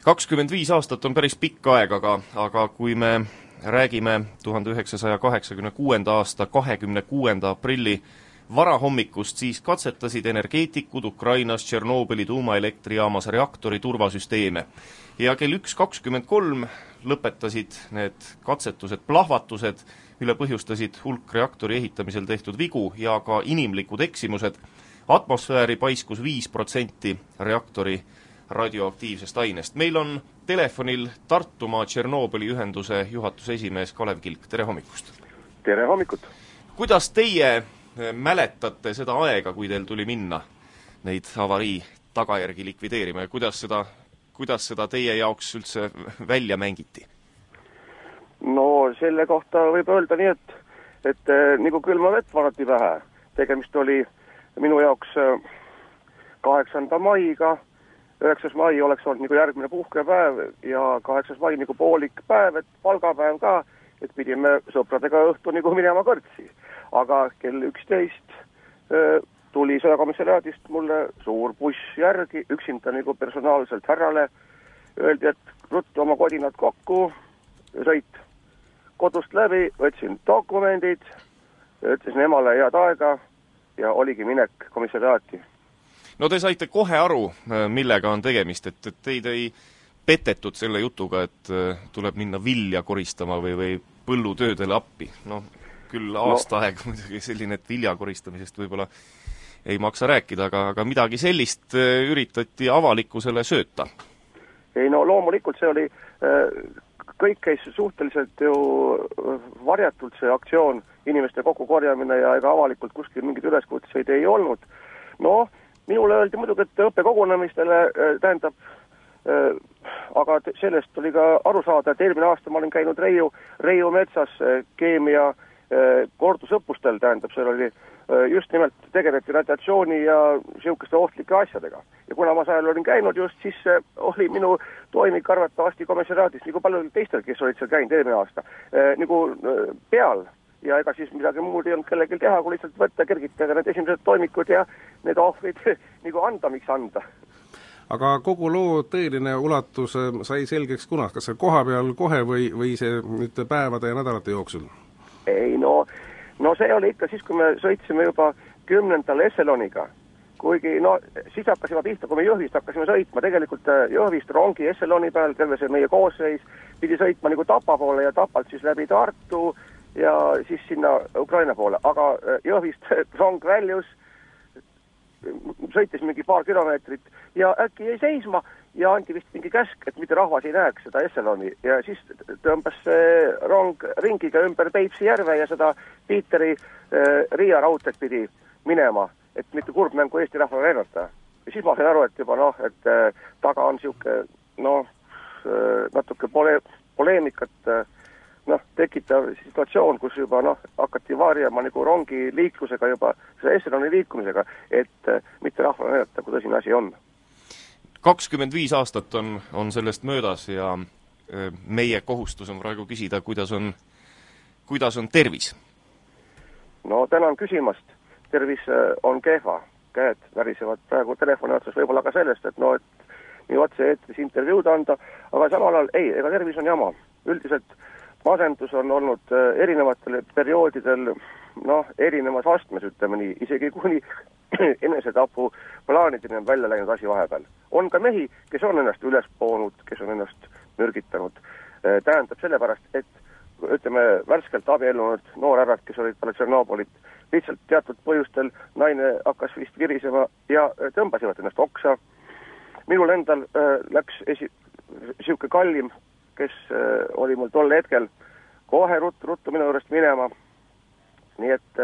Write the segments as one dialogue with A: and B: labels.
A: 25 aastat on päris pikk aeg, aga kui me räägime 1986. aasta 26. aprilli varahommikust, siis katsetasid energeetikud Ukrainas Tšernobõli tuumaelektrijaamas reaktori turvasüsteeme. Ja kell 1:23 lõpetasid need katsetused plahvatused, mille põhjustasid hulk reaktori ehitamisel tehtud vigu ja ka inimlikud eksimused. Atmosfääri paiskus 5% reaktori radioaktiivsest ainest. Meil on telefonil Tartumaa Tšernobõli ühenduse juhatuse esimees Kalev Kilk. Tere hommikust!
B: Tere hommikut!
A: Kuidas teie mäletate seda aega, kui teil tuli minna neid avarii tagajärgi likvideerima ja kuidas seda teie jaoks üldse välja mängiti?
B: No selle kohta võib öelda nii, et nagu külma vett vanati pähe. Tegemist oli minu jaoks 8. maiga. 9. mai oleks olnud nagu järgmine puhkepäev ja 8. mai nagu poolik päev, et palgapäev ka, et pidime sõpradega õhtu nagu minema kõrtsi. Aga kell 11 tuli sõjakomissariaadist mulle suur buss järgi, üksinda nagu personaalselt härrale. Öeldi, et ruttu oma kodinad kokku, sõit kodust läbi, võtsin dokumendid, ütlesin emale head aega ja oligi minek komissariaati.
A: No te saite kohe aru, millega on tegemist, et teid ei petetud selle jutuga, et tuleb minna vilja koristama või põllutöödele appi. No küll aastaaeg muidugi selline, et vilja koristamisest võib-olla ei maksa rääkida, aga midagi sellist üritati avalikkusele sööta.
B: Ei no loomulikult see oli, kõik käis suhteliselt ju varjatult see aktsioon, inimeste kokkukorjamine ja ega avalikult kuskil mingid üleskutseid ei olnud. No, minule öeldi muidugi, et õppekogunemistele tähendab, aga sellest oli ka aru saada, et eelmine aasta ma olin käinud Reiu metsas keemia kordusõppustel, tähendab, seal oli just nimelt tegeleti radiatsiooni ja siukeste ohtlike asjadega. Ja kuna ma seal olin käinud just, siis oli minu toimik arvatavasti komissariaadis, nagu palju teistel, kes olid seal käinud eelmine aasta, nagu peal. Ja ega siis midagi muud ei olnud kellelgi teha, kui lihtsalt võtta, kergitada need esimesed toimikud ja need ohvrid nagu anda, miks anda.
C: Aga kogu loo tõeline ulatus sai selgeks kunas, kas see koha peal kohe või see nüüd päevade ja nädalate jooksul?
B: Ei, no see oli ikka siis, kui me sõitsime juba 10. Esseloniga. Kuigi, siis hakkasime pihta, kui me Jõhvist hakkasime sõitma. Tegelikult Jõhvist rongi Esseloni peal, terve see meie koosseis, pidi sõitma nagu Tapa poole ja Tapalt siis läbi Tartu ja siis sinna Ukraina poole. Aga Jõhvist rong väljus, sõitis mingi paar kilomeetrit ja äkki jäi seisma ja anti vist mingi käsk, et mitte rahvas ei näeks seda Esseloni. Ja siis tõmbas see rong ringiga ümber Peipsi järve ja seda Piiteri Riia raudteed pidi minema, et mitte kurbmängu Eesti rahvale lennata. Ja siis ma sain aru, et juba et taga on siuke natuke poleemikat tekitav situatsioon, kus juba hakati varjama nagu rongi liiklusega juba, selle Esseloni liikumisega, et mitte rahvale lennata, kui tõsine asi on.
A: 25 aastat on sellest möödas ja meie kohustus on praegu küsida, kuidas on tervis?
B: No tänan küsimast. Tervis on kehva. Käed värisevad praegu telefoni otsas võib-olla ka sellest, et nii otse eetris intervjuud anda, aga samal ajal ei, ega tervis on jama. Üldiselt masendus on olnud erinevatel perioodidel erinevas astmes, ütleme nii, isegi kuni enesetapu plaanideni on välja läinud asi vahepeal. On ka mehi, kes on ennast üles poonud, kes on ennast mürgitanud. Tähendab sellepärast, et ütleme värskelt abiellunud noorärad, kes olid peale Tšernobõlit, lihtsalt teatud põhjustel naine hakkas vist virisema ja tõmbasivad ennast oksa. Minul endal läks siuke kallim, kes oli mul tol hetkel kohe ruttu minu juurest minema. Nii et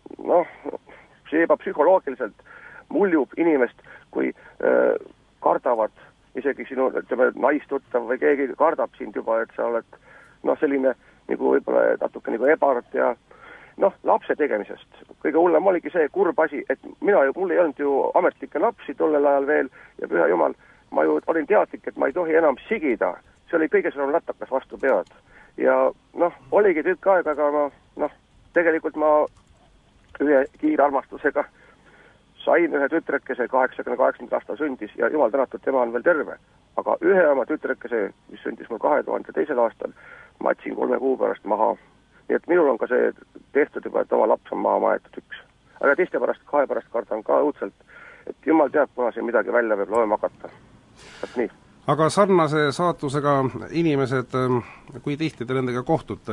B: see juba psühholoogiliselt muljub inimest, kui kardavad isegi sinu, ütleme, naistuttav või keegi kardab sind juba, et sa oled selline nagu võib-olla natuke nagu ebart ja lapse tegemisest. Kõige hullem oligi see kurb asi, et mul ei olnud ju ametlikke lapsi tollel ajal veel ja püha jumal, ma ju olin teadlik, et ma ei tohi enam sigida. See oli kõige sõnum lätakas vastu pead. Ja oligi tükk aega, aga tegelikult ma ühe kiirarmastusega sain ühe tütrekese, 88 aastal sündis ja jumal tänatud, tema on veel terve. Aga ühe oma tütrekese, mis sündis mul 2002. aastal, ma jätsin 3 kuu pärast maha. Nii et minul on ka see tehtud juba, et oma laps on maha maetud üks. Aga teiste pärast, 2 pärast kardan ka õudselt, et jumal teab, kuna siin midagi välja võib loema hakata. Et nii.
C: Aga sarnase saatusega inimesed, kui tihti te nendega kohtute,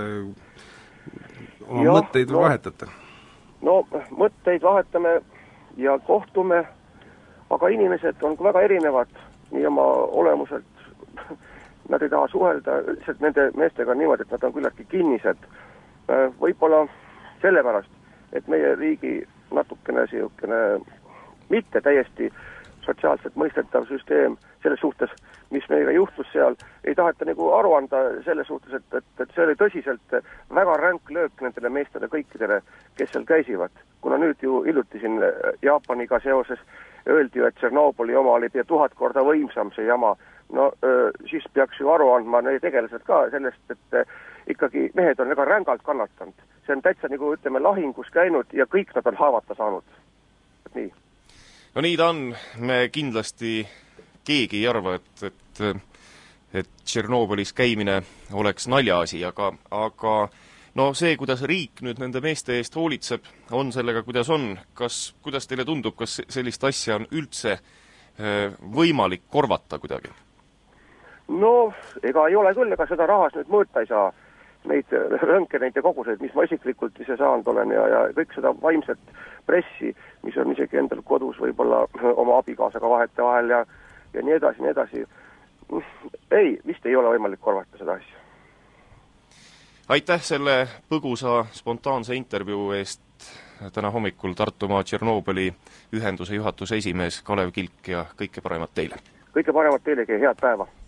C: oma mõtteid vahetate?
B: No mõtteid vahetame ja kohtume, aga inimesed on väga erinevad nii oma olemuselt. Nad ei taha suhelda üldiselt nende meestega niimoodi, et nad on küllaltki kinnised. Võib-olla sellepärast, et meie riigi natukene siukene mitte täiesti sotsiaalselt mõistetav süsteem selles suhtes, mis meiega juhtus seal, ei taheta nagu aru anda selles suhtes, et see oli tõsiselt väga ränk löök nendele meestele kõikidele, kes seal käisivad. Kuna nüüd ju hiljuti siin Jaapaniga seoses öeldi ju, et Tšernobõli oma oli 1000 korda võimsam see jama, no siis peaks ju aru andma need tegelased ka sellest, et ikkagi mehed on väga rängalt kannatanud. See on täitsa nagu ütleme lahingus käinud ja kõik nad on haavata saanud. Et nii.
A: No nii ta on, me kindlasti keegi ei arva, et Tšernobõlis käimine oleks naljaasi, aga no see, kuidas riik nüüd nende meeste eest hoolitseb, on sellega, kuidas on. Kuidas teile tundub, kas sellist asja on üldse võimalik korvata kuidagi?
B: No, ega ei ole küll, ega seda rahas nüüd mõõta ei saa. Neid röntgeneid ja koguseid, mis ma isiklikult ise saanud olen ja kõik seda vaimset pressi, mis on isegi endal kodus võib-olla oma abikaasaga vahetevahel ja nii edasi, nii edasi. Ei, vist ei ole võimalik korvata seda asja.
A: Aitäh selle põgusa spontaanse intervjuu eest täna hommikul Tartumaa Tšernobõli ühenduse juhatuse esimees Kalev Kilk ja kõike paremat teile.
B: Kõike paremat teilegi, head päeva!